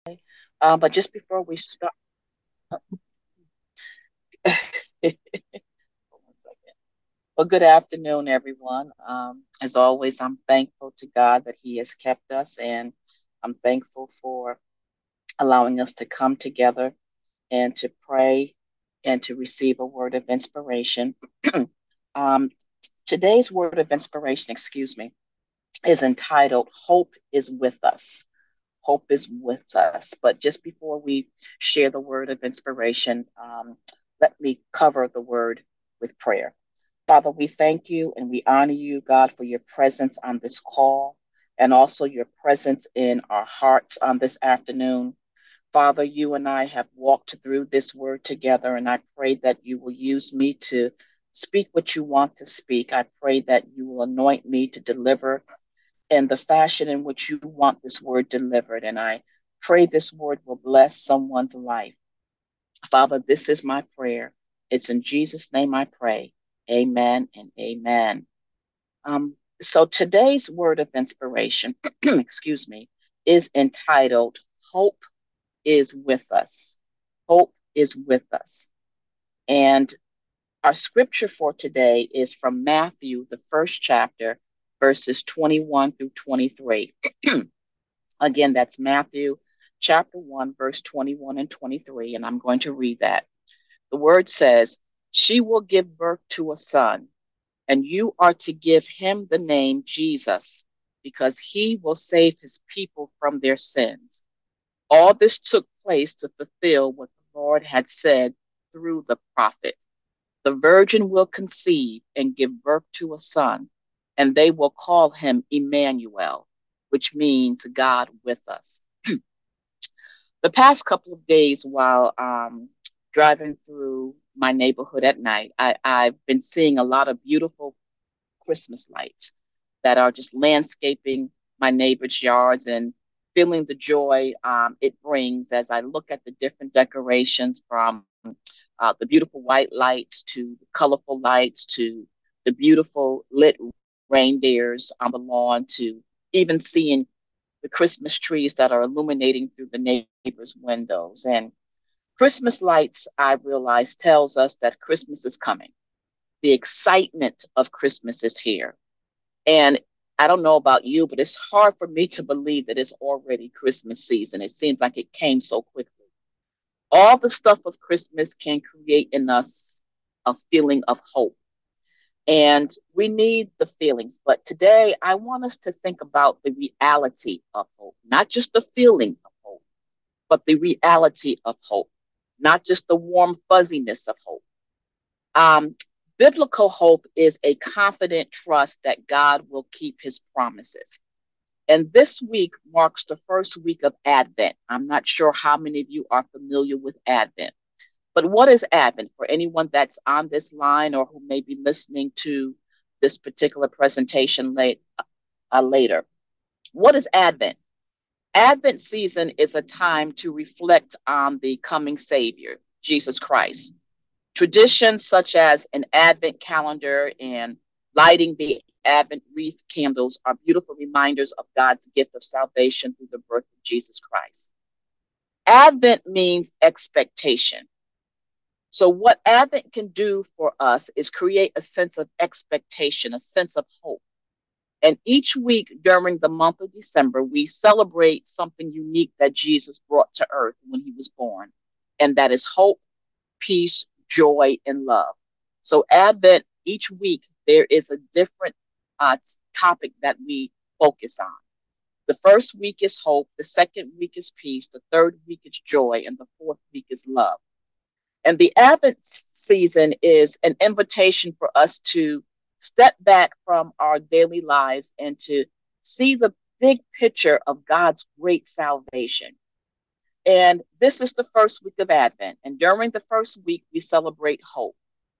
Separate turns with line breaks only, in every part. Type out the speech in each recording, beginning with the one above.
But just before we start, hold on a second. Well, good afternoon, everyone. As always, I'm thankful to God that He has kept us, and I'm thankful for allowing us to come together and to pray and to receive a word of inspiration. um, Today's word of inspiration, excuse me, is entitled Hope is with Us. Hope is with us. But just before we share the word of inspiration, let me cover the word with prayer. Father, we thank you and we honor you, God, for your presence on this call and also your presence in our hearts on this afternoon. Father, you and I have walked through this word together, and I pray that you will use me to speak what you want to speak. I pray that you will anoint me to deliver in the fashion in which you want this word delivered. And I pray this word will bless someone's life. Father, this is my prayer. It's in Jesus' name I pray. Amen and amen. So today's word of inspiration, excuse me, is entitled Hope is with Us. Hope is with us. And our scripture for today is from Matthew, the first chapter, verses 21 through 23. Again, that's Matthew chapter 1, verse 21 and 23, and I'm going to read that. The word says, She will give birth to a son, and you are to give him the name Jesus, because he will save his people from their sins. All this took place to fulfill what the Lord had said through the prophet. The virgin will conceive and give birth to a son, and they will call him Emmanuel, which means God with us. The past couple of days, while driving through my neighborhood at night, I've been seeing a lot of beautiful Christmas lights that are just landscaping my neighbor's yards and feeling the joy it brings as I look at the different decorations from the beautiful white lights to the colorful lights to the beautiful lit reindeers on the lawn to even seeing the Christmas trees that are illuminating through the neighbors' windows. And Christmas lights, I realize, tells us that Christmas is coming. The excitement of Christmas is here. And I don't know about you, but it's hard for me to believe that it's already Christmas season. It seems like it came so quickly. All the stuff of Christmas can create in us a feeling of hope. And we need the feelings. But today, I want us to think about the reality of hope, not just the feeling of hope, but the reality of hope, not just the warm fuzziness of hope. Um, Biblical hope is a confident trust that God will keep his promises. And this week marks the first week of Advent. I'm not sure how many of you are familiar with Advent. But what is Advent for anyone that's on this line or who may be listening to this particular presentation later? What is Advent? Advent season is a time to reflect on the coming Savior, Jesus Christ. Traditions such as an Advent calendar and lighting the Advent wreath candles are beautiful reminders of God's gift of salvation through the birth of Jesus Christ. Advent means expectation. So, what Advent can do for us is create a sense of expectation, a sense of hope. And each week during the month of December, we celebrate something unique that Jesus brought to earth when he was born, and that is hope, peace, joy, and love. So, Advent, each week, there is a different uh, topic that we focus on. The first week is hope, the second week is peace, the third week is joy, and the fourth week is love. And the Advent season is an invitation for us to step back from our daily lives and to see the big picture of God's great salvation. And this is the first week of Advent. And during the first week, we celebrate hope.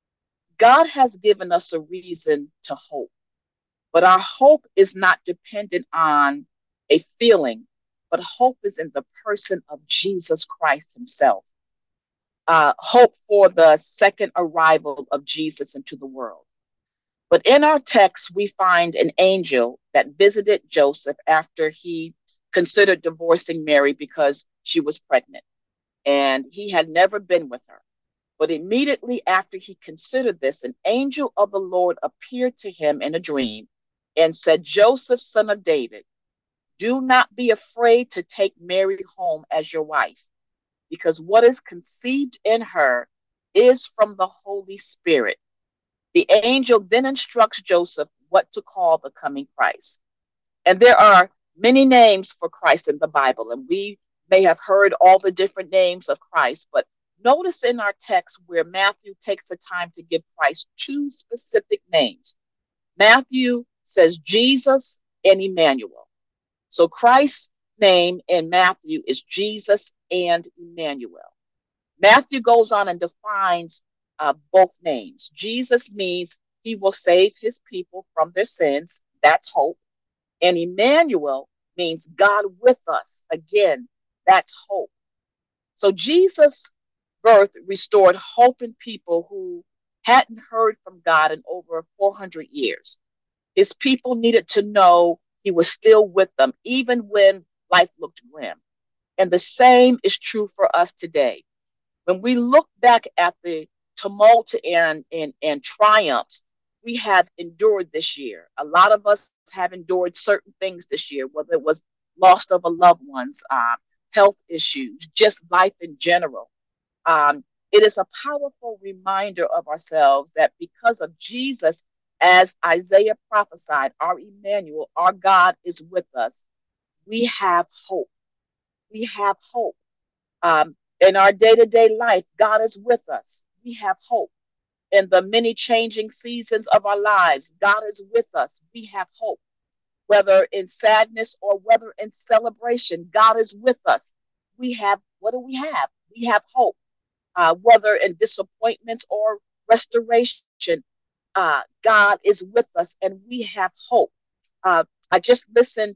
God has given us a reason to hope, but our hope is not dependent on a feeling, but hope is in the person of Jesus Christ himself. Hope for the second arrival of Jesus into the world. But in our text, we find an angel that visited Joseph after he considered divorcing Mary because she was pregnant, and he had never been with her. But immediately after he considered this, an angel of the Lord appeared to him in a dream and said, Joseph, son of David, do not be afraid to take Mary home as your wife, because what is conceived in her is from the Holy Spirit. The angel then instructs Joseph what to call the coming Christ. And there are many names for Christ in the Bible, and we may have heard all the different names of Christ, but notice in our text where Matthew takes the time to give Christ two specific names. Matthew says Jesus and Emmanuel. So Christ's name in Matthew is Jesus and Emmanuel. Matthew goes on and defines both names. Jesus means he will save his people from their sins. That's hope. And Emmanuel means God with us. Again, that's hope. So Jesus' birth restored hope in people who hadn't heard from God in over 400 years. His people needed to know he was still with them, even when life looked grim. And the same is true for us today. When we look back at the tumult and triumphs we have endured this year, a lot of us have endured certain things this year, whether it was loss of a loved one's, health issues, just life in general. It is a powerful reminder of ourselves that because of Jesus, as Isaiah prophesied, our Emmanuel, our God is with us. We have hope. We have hope. In our day to day life, God is with us. We have hope. In the many changing seasons of our lives, God is with us. We have hope. Whether in sadness or whether in celebration, God is with us. We have, what do we have? We have hope. Whether in disappointments or restoration, God is with us and we have hope. I just listened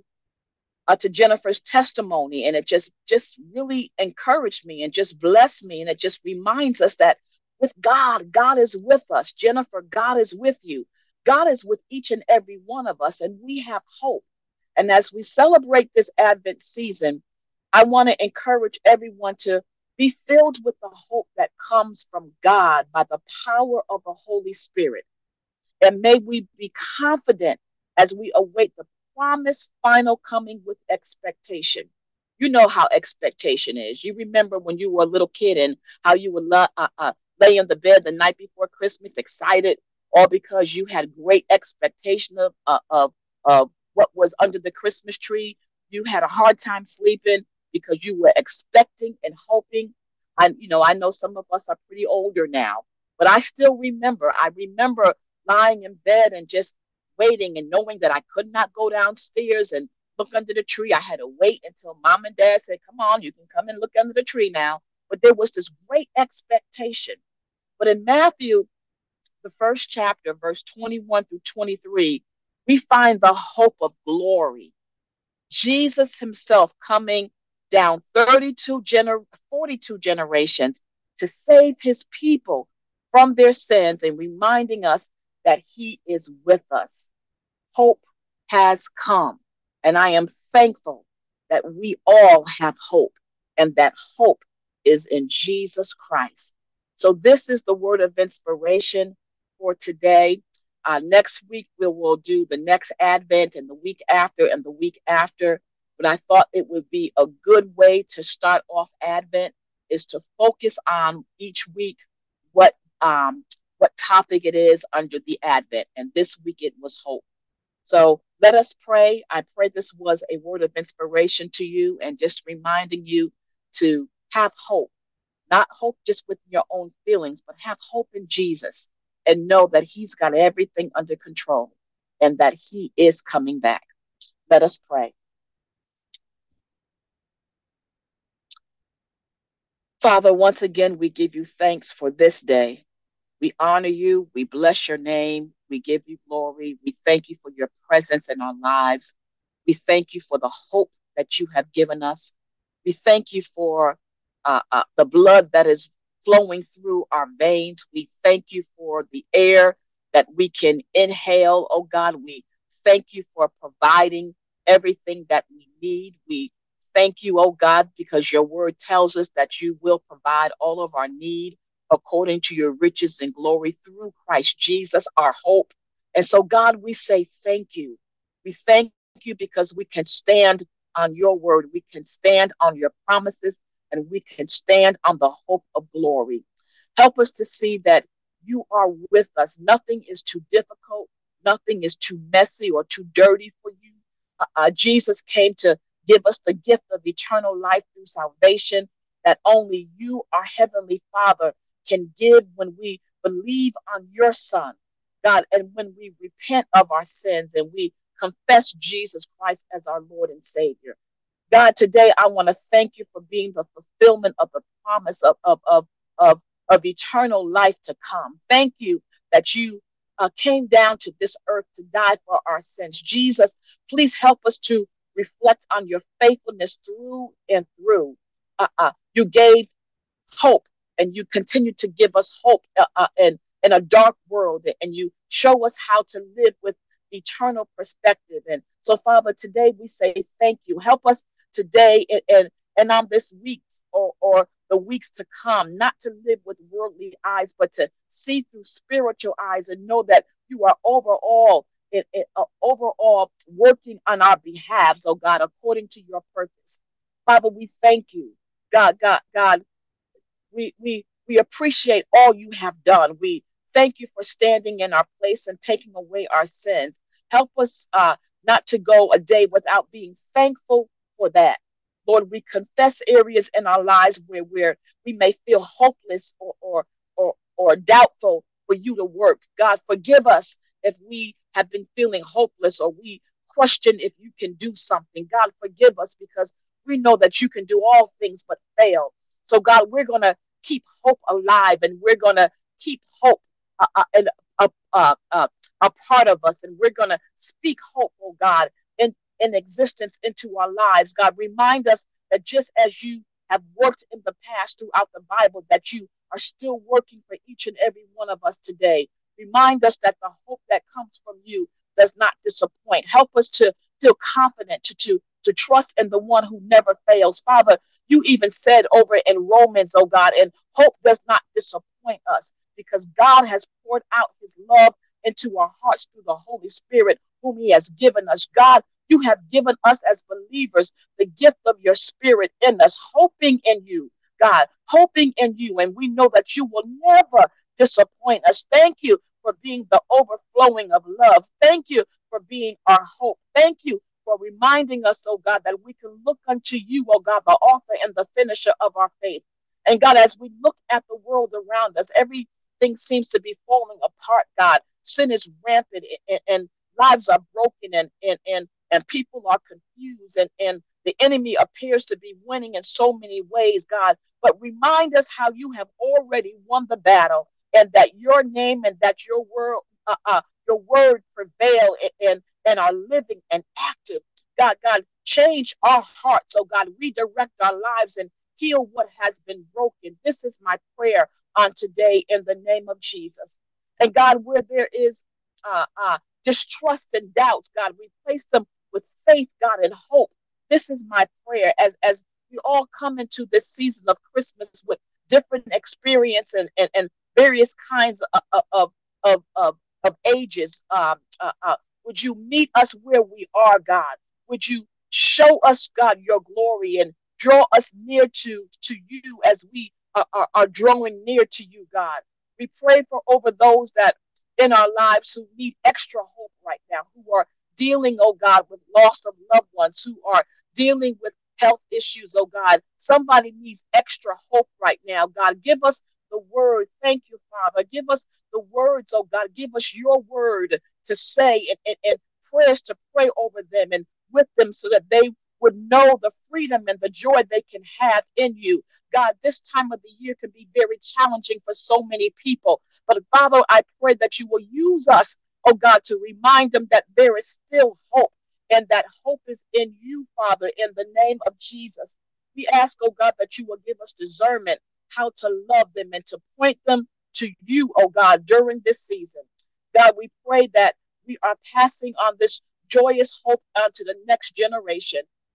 to Jennifer's testimony, and it just really encouraged me and just blessed me, and it just reminds us that with God, God is with us. Jennifer, God is with you. God is with each and every one of us, and we have hope. And as we celebrate this Advent season, I want to encourage everyone to be filled with the hope that comes from God by the power of the Holy Spirit. And may we be confident as we await the promised final coming with expectation. You know how expectation is. You remember when you were a little kid and how you would lay in the bed the night before Christmas, excited, all because you had great expectation of what was under the Christmas tree. You had a hard time sleeping because you were expecting and hoping. I know some of us are pretty older now, but I still remember. I remember lying in bed and just waiting and knowing that I could not go downstairs and look under the tree. I had to wait until mom and dad said, come on, you can come and look under the tree now. But there was this great expectation. But in Matthew, the first chapter, verse 21 through 23, we find the hope of glory. Jesus himself coming down 42 generations to save his people from their sins and reminding us that he is with us. Hope has come, and I am thankful that we all have hope, and that hope is in Jesus Christ. So this is the word of inspiration for today. Next week, we will do the next Advent, and the week after, and the week after. But I thought it would be a good way to start off Advent is to focus on each week what what topic it is under the Advent. And this week it was hope. So let us pray. I pray this was a word of inspiration to you and just reminding you to have hope, not hope just with your own feelings, but have hope in Jesus and know that he's got everything under control and that he is coming back. Let us pray. Father, once again, we give you thanks for this day. We honor you. We bless your name. We give you glory. We thank you for your presence in our lives. We thank you for the hope that you have given us. We thank you for the blood that is flowing through our veins. We thank you for the air that we can inhale. Oh God, we thank you for providing everything that we need. We thank you, oh God, because your word tells us that you will provide all of our need according to your riches and glory through Christ Jesus, our hope. And so, God, we say thank you. We thank you because we can stand on your word. We can stand on your promises and we can stand on the hope of glory. Help us to see that you are with us. Nothing is too difficult. Nothing is too messy or too dirty for you. Jesus came to give us the gift of eternal life through salvation that only you, our Heavenly Father, can give when we believe on your Son, God, and when we repent of our sins and we confess Jesus Christ as our Lord and Savior. God, today I want to thank you for being the fulfillment of the promise of, of eternal life to come. Thank you that you came down to this earth to die for our sins. Jesus, please help us to reflect on your faithfulness through and through. You gave hope and you continue to give us hope in a dark world, and you show us how to live with eternal perspective. And so, Father, today we say thank you. Help us today and on this week or the weeks to come, not to live with worldly eyes, but to see through spiritual eyes and know that you are overall working on our behalves, oh God, according to your purpose. Father, we thank you. God, we appreciate all you have done. We thank you for standing in our place and taking away our sins. Help us not to go a day without being thankful for that. Lord, we confess areas in our lives where we may feel hopeless or doubtful for you to work. God, forgive us if we have been feeling hopeless or we question if you can do something. God, forgive us because we know that you can do all things but fail. So, God, we're going to keep hope alive and we're going to keep hope and a part of us. And we're going to speak hope, oh God, in existence into our lives. God, remind us that just as you have worked in the past throughout the Bible, that you are still working for each and every one of us today. Remind us that the hope that comes from you does not disappoint. Help us to feel confident, to trust in the one who never fails. Father, you even said over in Romans, oh God, and hope does not disappoint us because God has poured out his love into our hearts through the Holy Spirit, whom he has given us. God, you have given us as believers the gift of your spirit in us, hoping in you, God, hoping in you. And we know that you will never disappoint us. Thank you for being the overflowing of love. Thank you for being our hope. Thank you for reminding us, oh God, that we can look unto you, oh God, the author and the finisher of our faith. And God, as we look at the world around us, everything seems to be falling apart, God. Sin is rampant and lives are broken and people are confused and the enemy appears to be winning in so many ways, God. But remind us how you have already won the battle and that your name and that your word prevail and are living and active. God, change our hearts. Oh God, redirect our lives and heal what has been broken. This is my prayer on today in the name of Jesus. And God, where there is distrust and doubt, God, replace them with faith, God, and hope. This is my prayer as we all come into this season of Christmas with different experience and various kinds of ages. Would you meet us where we are, God? Would you show us, God, your glory and draw us near to you as we are drawing near to you, God? We pray for over those that in our lives who need extra hope right now, who are dealing, oh God, with loss of loved ones, who are dealing with health issues, oh God. Somebody needs extra hope right now, God. Give us the word. Thank you, Father. Give us the words, oh God. Give us your word to say and prayers to pray over them and with them so that they would know the freedom and the joy they can have in you. God, this time of the year can be very challenging for so many people. But Father, I pray that you will use us, oh God, to remind them that there is still hope and that hope is in you, Father, in the name of Jesus. We ask, oh God, that you will give us discernment how to love them and to point them to you, oh God, during this season. God, we pray that we are passing on this joyous hope onto the next generation.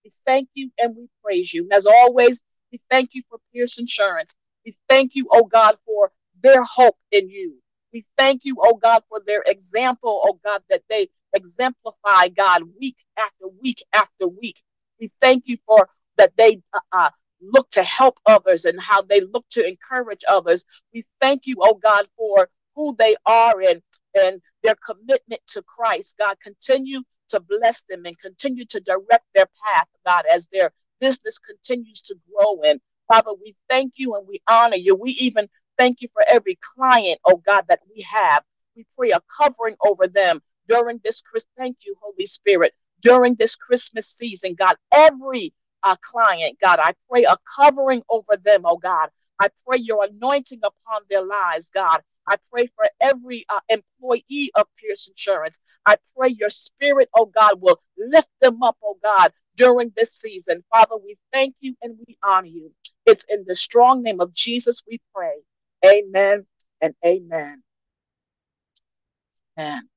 We thank you and we praise you. And as always, we thank you for Pierce Insurance. We thank you, oh God, for their hope in you. We thank you, oh God, for their example, oh God, that they exemplify, God, week after week after week. We thank you for that they look to help others and how they look to encourage others. We thank you, oh God, for who they are and their commitment to Christ. God, continue to bless them and continue to direct their path, God, as their business continues to grow. And Father, we thank you and we honor you. We even thank you for every client, oh God, that we have. We pray a covering over them during this Christmas. Thank you, Holy Spirit, during this Christmas season, God. Every client, God, I pray a covering over them, oh God. I pray your anointing upon their lives, God. I pray for every employee of Pierce Insurance. I pray your spirit, oh God, will lift them up, oh God, during this season. Father, we thank you and we honor you. It's in the strong name of Jesus we pray. Amen and amen. Amen.